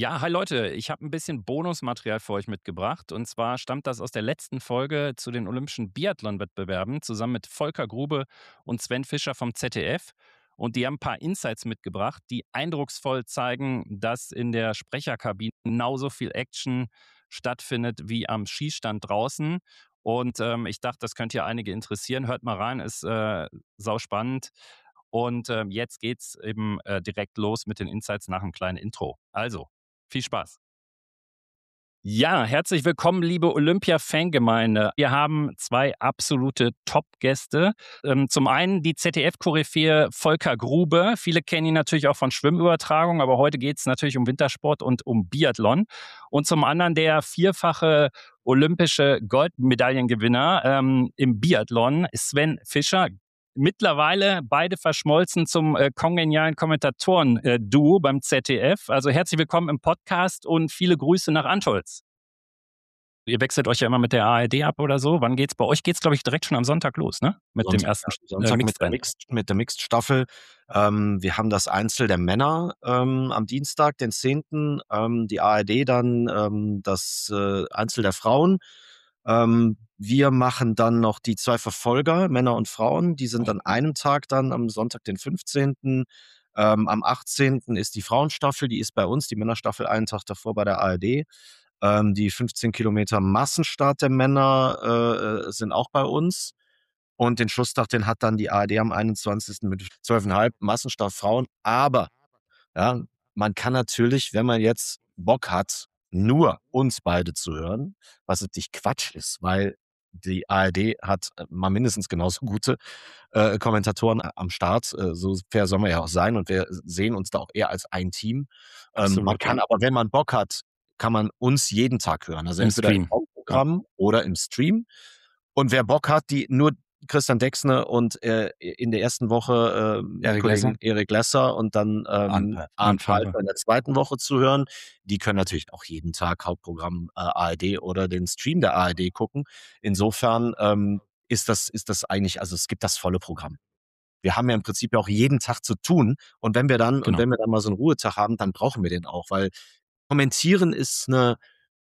Ja, hi Leute, ich habe ein bisschen Bonusmaterial für euch mitgebracht. Und zwar stammt das aus der letzten Folge zu den Olympischen Biathlon-Wettbewerben zusammen mit Volker Grube und Sven Fischer vom ZDF. Und die haben ein paar Insights mitgebracht, die eindrucksvoll zeigen, dass in der Sprecherkabine genauso viel Action stattfindet wie am Schießstand draußen. Und ich dachte, das könnte ja einige interessieren. Hört mal rein, ist sauspannend. Und jetzt geht's eben direkt los mit den Insights nach einem kleinen Intro. Also, viel Spaß. Ja, herzlich willkommen, liebe Olympia-Fangemeinde. Wir haben zwei absolute Top-Gäste. Zum einen die ZDF-Koryphäe Volker Grube. Viele kennen ihn natürlich auch von Schwimmübertragung, aber heute geht es natürlich um Wintersport und um Biathlon. Und zum anderen der vierfache olympische Goldmedaillengewinner im Biathlon, Sven Fischer. Mittlerweile beide verschmolzen zum kongenialen Kommentatoren-Duo beim ZDF. Also herzlich willkommen im Podcast und viele Grüße nach Antholz. Ihr wechselt euch ja immer mit der ARD ab oder so. Wann geht's? Bei euch geht's, glaube ich, direkt schon am Sonntag los, ne? Mit dem ersten Sonntag Mixed-Rennen. mit der Mixed-Staffel. Wir haben das Einzel der Männer am Dienstag, den 10. Die ARD dann das Einzel der Frauen. Wir machen dann noch die zwei Verfolger, Männer und Frauen. Die sind an einem Tag dann am Sonntag, den 15. Am 18. ist die Frauenstaffel, die ist bei uns, die Männerstaffel einen Tag davor bei der ARD. Die 15 Kilometer Massenstart der Männer sind auch bei uns. Und den Schlusstag, den hat dann die ARD am 21. mit 12,5 Massenstart Frauen. Aber ja, man kann natürlich, wenn man jetzt Bock hat, nur uns beide zu hören, was natürlich Quatsch ist, weil die ARD hat mal mindestens genauso gute Kommentatoren am Start. So fair soll man ja auch sein und wir sehen uns da auch eher als ein Team. Man kann aber, wenn man Bock hat, kann man uns jeden Tag hören. Also Im entweder Stream. im Hauptprogramm oder im Stream. Und wer Bock hat, die nur Christian Dexne und in der ersten Woche Kollegen Erik Lesser und dann Arndt Pfeiffer in der zweiten Woche zu hören. Die können natürlich auch jeden Tag Hauptprogramm ARD oder den Stream der ARD gucken. Insofern ist das eigentlich, also es gibt das volle Programm. Wir haben ja im Prinzip auch jeden Tag zu tun. Und wenn wir dann mal so einen Ruhetag haben, dann brauchen wir den auch, weil Kommentieren ist eine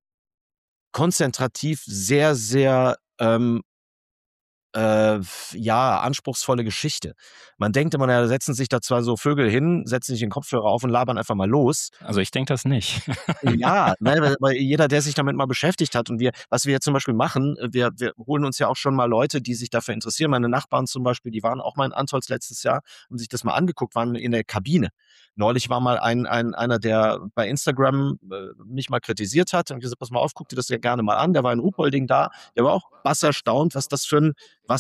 konzentrativ sehr, sehr anspruchsvolle Geschichte. Man denkt immer, da setzen sich da zwar so Vögel hin, setzen sich den Kopfhörer auf und labern einfach mal los. Also ich denke das nicht. Ja, weil jeder, der sich damit mal beschäftigt hat und was wir jetzt zum Beispiel machen, wir holen uns ja auch schon mal Leute, die sich dafür interessieren. Meine Nachbarn zum Beispiel, die waren auch mal in Antholz letztes Jahr, haben sich das mal angeguckt, waren in der Kabine. Neulich war mal einer, der bei Instagram mich mal kritisiert hat und gesagt, pass mal auf, guck dir das ja gerne mal an. Der war in Ruhpolding da, der war auch erstaunt, was das für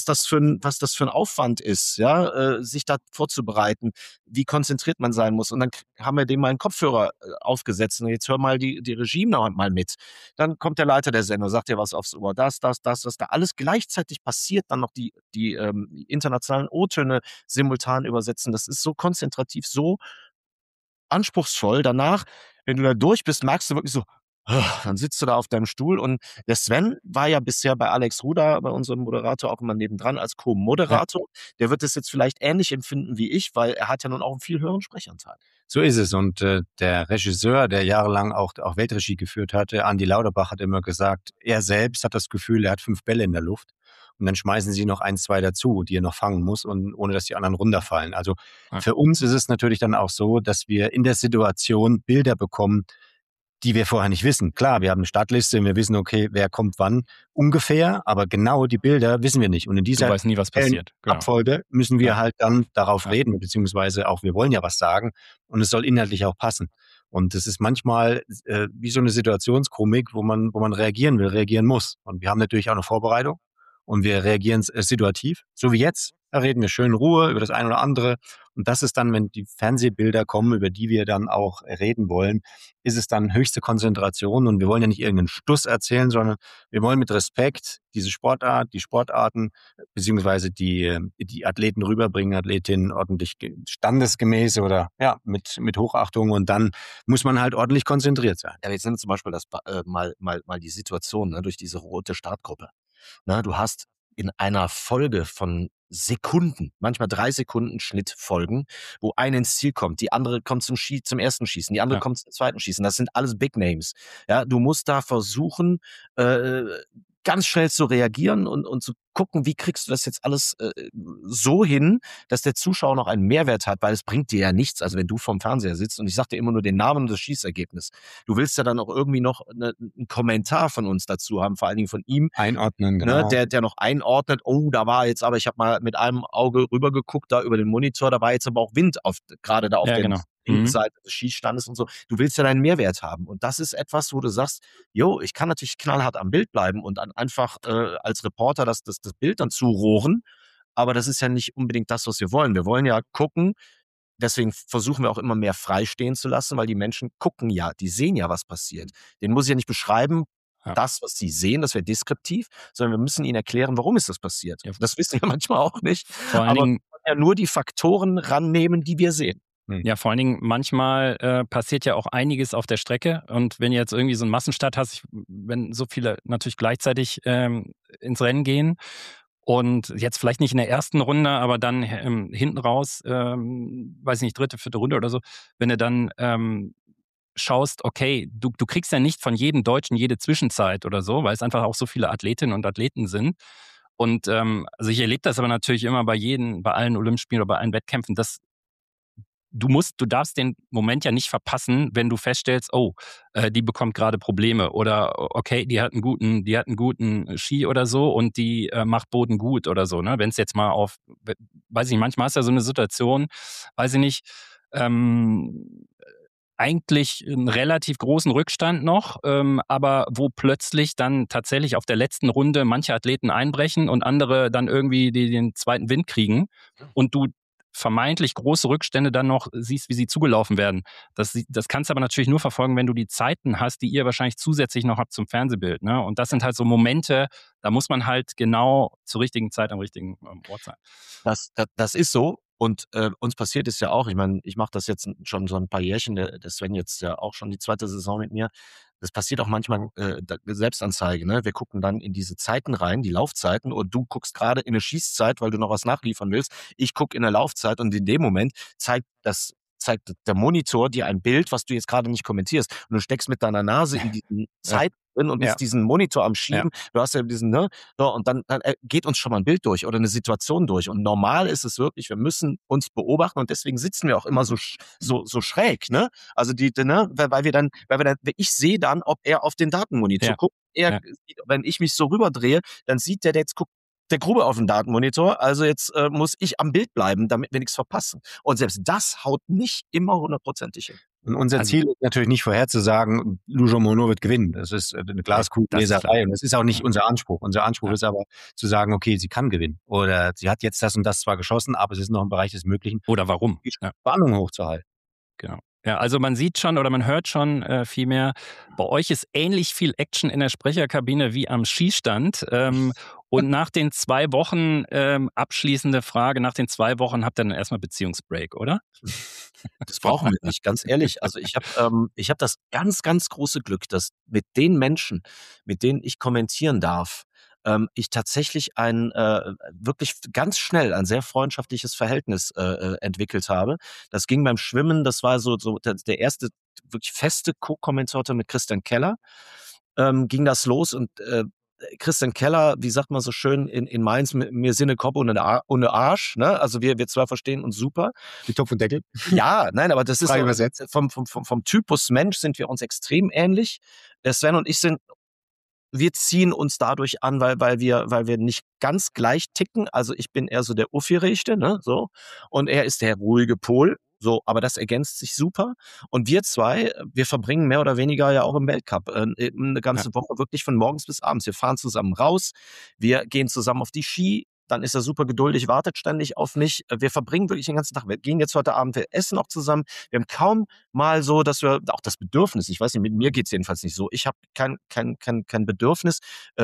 ein Aufwand ist, ja, sich da vorzubereiten, wie konzentriert man sein muss. Und dann haben wir dem mal einen Kopfhörer aufgesetzt und jetzt hör mal die Regie noch mal mit. Dann kommt der Leiter der Sendung, sagt dir was aufs Ohr, das, da alles gleichzeitig passiert, dann noch die internationalen O-Töne simultan übersetzen. Das ist so konzentrativ, so anspruchsvoll. Danach, wenn du da durch bist, merkst du wirklich so, dann sitzt du da auf deinem Stuhl und der Sven war ja bisher bei Alex Ruder, bei unserem Moderator, auch immer nebendran als Co-Moderator. Ja. Der wird das jetzt vielleicht ähnlich empfinden wie ich, weil er hat ja nun auch einen viel höheren Sprechanteil. So ist es. Und der Regisseur, der jahrelang auch Weltregie geführt hatte, Andi Lauterbach, hat immer gesagt, er selbst hat das Gefühl, er hat 5 Bälle in der Luft. Und dann schmeißen sie noch 1, 2 dazu, die er noch fangen muss, und ohne dass die anderen runterfallen. Also für uns ist es natürlich dann auch so, dass wir in der Situation Bilder bekommen, die wir vorher nicht wissen. Klar, wir haben eine Startliste, wir wissen, okay, wer kommt wann ungefähr, aber genau die Bilder wissen wir nicht. Und in dieser weiß nie, was passiert. Abfolge müssen wir halt dann darauf reden, beziehungsweise auch, wir wollen ja was sagen und es soll inhaltlich auch passen. Und es ist manchmal wie so eine Situationskomik, wo man reagieren will, reagieren muss. Und wir haben natürlich auch eine Vorbereitung und wir reagieren situativ, so wie jetzt. Da reden wir schön in Ruhe über das eine oder andere. Und das ist dann, wenn die Fernsehbilder kommen, über die wir dann auch reden wollen, ist es dann höchste Konzentration. Und wir wollen ja nicht irgendeinen Stuss erzählen, sondern wir wollen mit Respekt diese Sportart, die Sportarten, beziehungsweise die Athleten rüberbringen, Athletinnen ordentlich standesgemäß oder ja, mit Hochachtung. Und dann muss man halt ordentlich konzentriert sein. Ja, jetzt sind zum Beispiel mal die Situation, ne, durch diese rote Startgruppe. Na, du hast in einer Folge von Sekunden, manchmal 3 Sekunden Schnittfolgen, wo eine ins Ziel kommt, die andere kommt zum ersten Schießen, die andere kommt zum zweiten Schießen. Das sind alles Big Names. Ja, du musst da versuchen, ganz schnell zu reagieren und zu gucken, wie kriegst du das jetzt alles so hin, dass der Zuschauer noch einen Mehrwert hat, weil es bringt dir ja nichts, also wenn du vorm Fernseher sitzt und ich sag dir immer nur den Namen und das Schießergebnis. Du willst ja dann auch irgendwie noch einen Kommentar von uns dazu haben, vor allen Dingen von ihm. Einordnen, genau. Ne, der noch einordnet, oh, da war jetzt aber, ich habe mal mit einem Auge rübergeguckt, da über den Monitor, da war jetzt aber auch Wind gerade da auf der linken Seite des Schießstandes und so. Du willst ja deinen Mehrwert haben. Und das ist etwas, wo du sagst, jo, ich kann natürlich knallhart am Bild bleiben und dann einfach als Reporter das Bild dann zurohren, aber das ist ja nicht unbedingt das, was wir wollen. Wir wollen ja gucken, deswegen versuchen wir auch immer mehr freistehen zu lassen, weil die Menschen gucken ja, die sehen ja, was passiert. Den muss ich ja nicht beschreiben, das, was sie sehen, das wäre deskriptiv, sondern wir müssen ihnen erklären, warum ist das passiert. Ja. Das wissen wir manchmal auch nicht. Vor allen Dingen, wir können ja nur die Faktoren rannehmen, die wir sehen. Ja, vor allen Dingen, manchmal passiert ja auch einiges auf der Strecke. Und wenn du jetzt irgendwie so einen Massenstart hast, wenn so viele natürlich gleichzeitig ins Rennen gehen und jetzt vielleicht nicht in der ersten Runde, aber dann hinten raus, weiß nicht, dritte, vierte Runde oder so, wenn du dann schaust, okay, du kriegst ja nicht von jedem Deutschen jede Zwischenzeit oder so, weil es einfach auch so viele Athletinnen und Athleten sind. Und also ich erlebe das aber natürlich immer bei allen Olympischen Spielen oder bei allen Wettkämpfen, dass du darfst den Moment ja nicht verpassen, wenn du feststellst, oh, die bekommt gerade Probleme oder okay, die hat einen guten Ski oder so und die macht Boden gut oder so, ne? Wenn es jetzt mal weiß ich nicht, manchmal ist ja so eine Situation, weiß ich nicht, eigentlich einen relativ großen Rückstand noch, aber wo plötzlich dann tatsächlich auf der letzten Runde manche Athleten einbrechen und andere dann irgendwie den zweiten Wind kriegen und du vermeintlich große Rückstände dann noch siehst, wie sie zugelaufen werden. Das kannst du aber natürlich nur verfolgen, wenn du die Zeiten hast, die ihr wahrscheinlich zusätzlich noch habt zum Fernsehbild. Ne? Und das sind halt so Momente, da muss man halt genau zur richtigen Zeit am richtigen Ort sein. Das ist so. Und uns passiert es ja auch, ich meine, ich mache das jetzt schon so ein paar Jährchen, der Sven jetzt ja auch schon die 2. Saison mit mir. Das passiert auch manchmal Selbstanzeige. Ne? Wir gucken dann in diese Zeiten rein, die Laufzeiten, und du guckst gerade in eine Schießzeit, weil du noch was nachliefern willst. Ich gucke in der Laufzeit und in dem Moment zeigt der Monitor dir ein Bild, was du jetzt gerade nicht kommentierst. Und du steckst mit deiner Nase in diesen Zeiten drin und bist diesen Monitor am Schieben. Ja. Du hast ja diesen, ne? So, und dann geht uns schon mal ein Bild durch oder eine Situation durch. Und normal ist es wirklich, wir müssen uns beobachten und deswegen sitzen wir auch immer so schräg, ne? Also ich sehe dann, ob er auf den Datenmonitor guckt. Wenn ich mich so rüberdrehe, dann sieht der jetzt guckt der Grube auf dem Datenmonitor, also jetzt muss ich am Bild bleiben, damit wir nichts verpassen. Und selbst das haut nicht immer 100%ig hin. Und unser Ziel ist natürlich nicht vorherzusagen, Lujo Monod wird gewinnen. Das ist eine Glaskugelleserei und das ist auch nicht unser Anspruch. Unser Anspruch ist aber zu sagen, okay, sie kann gewinnen. Oder sie hat jetzt das und das zwar geschossen, aber es ist noch im Bereich des Möglichen. Oder warum? Die Spannung hochzuhalten. Genau. Ja, also man sieht schon oder man hört schon vielmehr, bei euch ist ähnlich viel Action in der Sprecherkabine wie am Schießstand. Und nach den 2 Wochen, abschließende Frage, nach den 2 Wochen habt ihr dann erstmal Beziehungsbreak, oder? Das brauchen wir nicht, ganz ehrlich. Also ich hab das ganz, ganz große Glück, dass mit den Menschen, mit denen ich kommentieren darf, ich tatsächlich wirklich ganz schnell ein sehr freundschaftliches Verhältnis entwickelt habe. Das ging beim Schwimmen, das war so der erste wirklich feste Co-Kommentator mit Christian Keller. Ging das los und Christian Keller, wie sagt man so schön in Mainz, mir Sinne Kopf ohne Arsch, ne? Also wir zwei verstehen uns super. Wie Topf und Deckel? Ja, nein, aber das ist übersetzt. Vom Typus Mensch sind wir uns extrem ähnlich. Der Sven und ich wir ziehen uns dadurch an, weil wir nicht ganz gleich ticken. Also ich bin eher so der Uffi-Rechte, ne, so. Und er ist der ruhige Pol. So, aber das ergänzt sich super. Und wir zwei, wir verbringen mehr oder weniger ja auch im Weltcup eine ganze Woche wirklich von morgens bis abends. Wir fahren zusammen raus, wir gehen zusammen auf die Ski, dann ist er super geduldig, wartet ständig auf mich. Wir verbringen wirklich den ganzen Tag. Wir gehen jetzt heute Abend, wir essen auch zusammen. Wir haben kaum mal so, dass wir auch das Bedürfnis, ich weiß nicht, mit mir geht's jedenfalls nicht so. Ich habe kein Bedürfnis,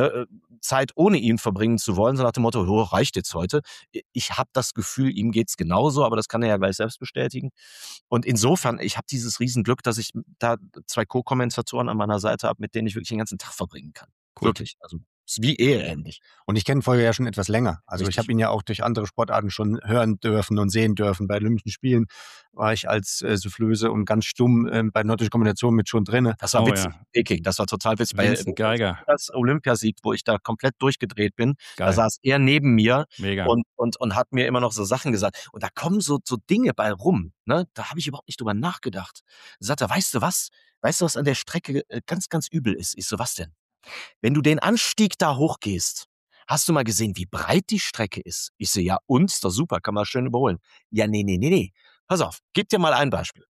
Zeit ohne ihn verbringen zu wollen, so nach dem Motto, oh, reicht jetzt heute. Ich habe das Gefühl, ihm geht's genauso, aber das kann er ja gleich selbst bestätigen. Und insofern, ich habe dieses Riesenglück, dass ich da 2 Co-Kommentatoren an meiner Seite habe, mit denen ich wirklich den ganzen Tag verbringen kann. Cool. Wirklich. Also Ist wie eheähnlich. Und ich kenne Volker ja schon etwas länger. Also Richtig. ich habe ihn ja auch durch andere Sportarten schon hören dürfen und sehen dürfen. Bei Olympischen Spielen war ich als Soufflöse und ganz stumm bei Nordische Kombination mit schon drin. Das war witzig. Peking, das war total witzig. Vincent Geiger. Das Olympiasieg, wo ich da komplett durchgedreht bin, Geil. da saß er neben mir Mega. und hat mir immer noch so Sachen gesagt. Und da kommen so Dinge bei rum. Ne? Da habe ich überhaupt nicht drüber nachgedacht. Da sagt er, weißt du was? Weißt du, was an der Strecke ganz, ganz übel ist? Ich so, was denn? Wenn du den Anstieg da hochgehst, hast du mal gesehen, wie breit die Strecke ist? Ich so, ja, und? Ist doch super, kann man schön überholen. Ja, nee. Pass auf, gib dir mal ein Beispiel.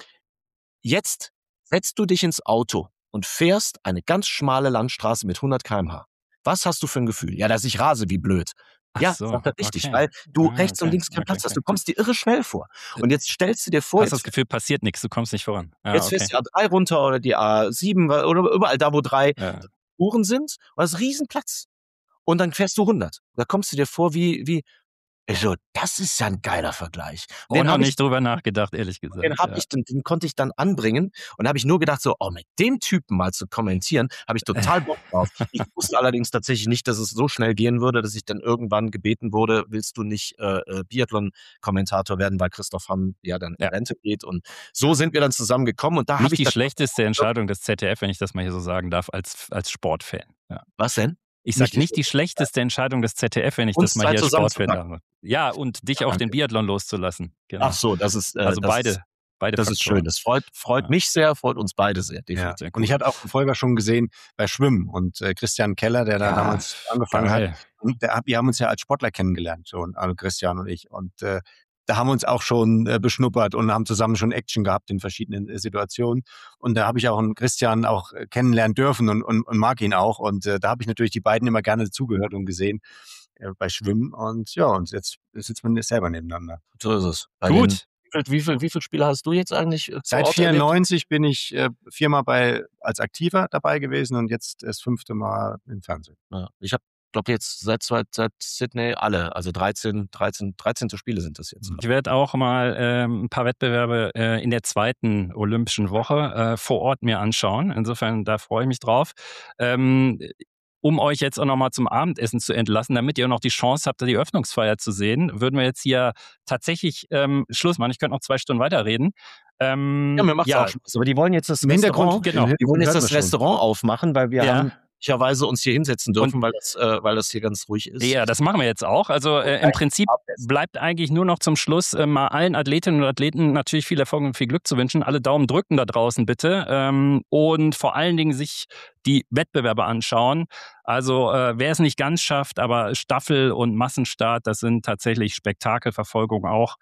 Jetzt setzt du dich ins Auto und fährst eine ganz schmale Landstraße mit 100 km/h. Was hast du für ein Gefühl? Ja, dass ich rase wie blöd. Ja, Ach so, sagt er richtig, okay. weil du rechts und links keinen Platz hast. Du kommst dir irre schnell vor. Und jetzt stellst du dir vor, Hast das Gefühl, passiert nichts, du kommst nicht voran. Ja, jetzt fährst du die A3 runter oder die A7 oder überall da, wo 3 Spuren sind, und hast riesen Platz. Und dann fährst du 100. Da kommst du dir vor wie also, das ist ja ein geiler Vergleich. Den habe ich nicht drüber nachgedacht, ehrlich gesagt. Den konnte ich dann anbringen und habe ich nur gedacht so, mit dem Typen mal zu kommentieren, habe ich total Bock drauf. Ich wusste allerdings tatsächlich nicht, dass es so schnell gehen würde, dass ich dann irgendwann gebeten wurde, willst du nicht Biathlon-Kommentator werden, weil Christoph Hamm ja dann in Rente geht, und so sind wir dann zusammengekommen und da habe ich die schlechteste Entscheidung des ZDF, wenn ich das mal hier so sagen darf, als Sportfan. Ja. Was denn? Ich sage nicht die schlechteste Entscheidung des ZDF, wenn ich das mal hier Sportfan habe. Ja, und dich auf den Biathlon loszulassen. Genau. Ach so, das ist also beide. Das ist schön. Das freut mich sehr, freut uns beide sehr, definitiv. Ja. Und ich hatte auch Volker schon gesehen bei Schwimmen und Christian Keller, der da damals angefangen hat. Und wir haben uns ja als Sportler kennengelernt, schon, also Christian und ich. Und da haben wir uns auch schon beschnuppert und haben zusammen schon Action gehabt in verschiedenen Situationen. Und da habe ich auch einen Christian auch kennenlernen dürfen und mag ihn auch. Und da habe ich natürlich die beiden immer gerne zugehört und gesehen bei Schwimmen. Und ja, und jetzt sitzt man selber nebeneinander. So ist es. Gut. Wie viel Spiele hast du jetzt eigentlich? Seit 1994 bin ich 4-mal als Aktiver dabei gewesen und jetzt das 5. Mal im Fernsehen. Ja, ich habe glaube jetzt seit Sydney alle, also 13 Spiele sind das jetzt. Ich werde auch mal ein paar Wettbewerbe in der 2. Olympischen Woche vor Ort mir anschauen. Insofern, da freue ich mich drauf. Um euch jetzt auch nochmal zum Abendessen zu entlassen, damit ihr noch die Chance habt, die Öffnungsfeier zu sehen, würden wir jetzt hier tatsächlich Schluss machen. Ich könnte noch 2 Stunden weiterreden. Ja, mir macht es auch Spaß. Aber die wollen jetzt das Restaurant, die wollen jetzt das Restaurant aufmachen, weil wir haben möglicherweise uns hier hinsetzen dürfen, weil das hier ganz ruhig ist. Ja, das machen wir jetzt auch. Also im Prinzip bleibt eigentlich nur noch zum Schluss mal allen Athletinnen und Athleten natürlich viel Erfolg und viel Glück zu wünschen. Alle Daumen drücken da draußen bitte und vor allen Dingen sich die Wettbewerbe anschauen. Also wer es nicht ganz schafft, aber Staffel und Massenstart, das sind tatsächlich Spektakelverfolgung auch.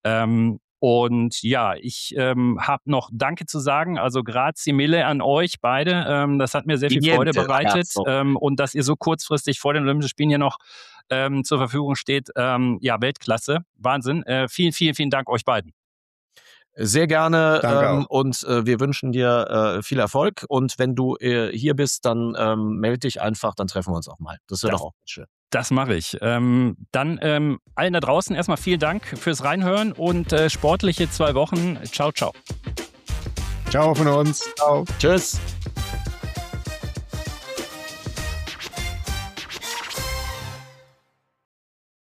Und ja, ich habe noch Danke zu sagen, also grazie mille an euch beide. Das hat mir sehr viel Freude bereitet. Und dass ihr so kurzfristig vor den Olympischen Spielen hier noch zur Verfügung steht, Weltklasse, Wahnsinn. Vielen Dank euch beiden. Sehr gerne und wir wünschen dir viel Erfolg, und wenn du hier bist, dann melde dich einfach, dann treffen wir uns auch mal. Das wäre doch auch schön. Das mache ich. Dann allen da draußen erstmal vielen Dank fürs Reinhören und sportliche 2 Wochen. Ciao, ciao. Ciao von uns. Ciao. Tschüss.